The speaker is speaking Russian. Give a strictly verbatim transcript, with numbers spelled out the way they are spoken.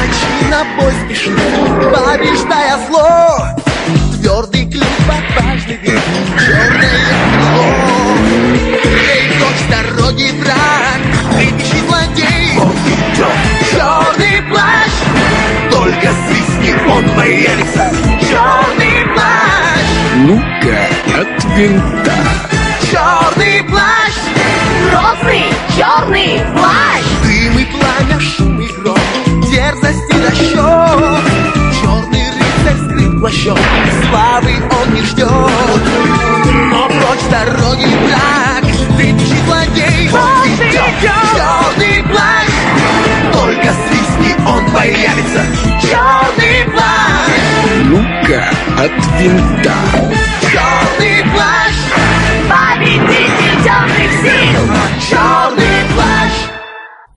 ночи на бой спешит, побеждая зло. Твердый клюв, отважный век, черное крыло. Эй, дочь, с дороги враг, кричи злодей. Он идет, черный плащ, только свистни, он появится. Черный плащ, Ну-ка, от винта. черный плащ, Грозный черный плащ. дым и пламя, шум и гром, дерзость и расчет. Черный рыцарь скрыт плащом, славы он не ждет. Но прочь с дороги враг, кричи злодей. Он идет, черный плащ, только свистни, он появится. Черный плащ, Ну-ка, от винта.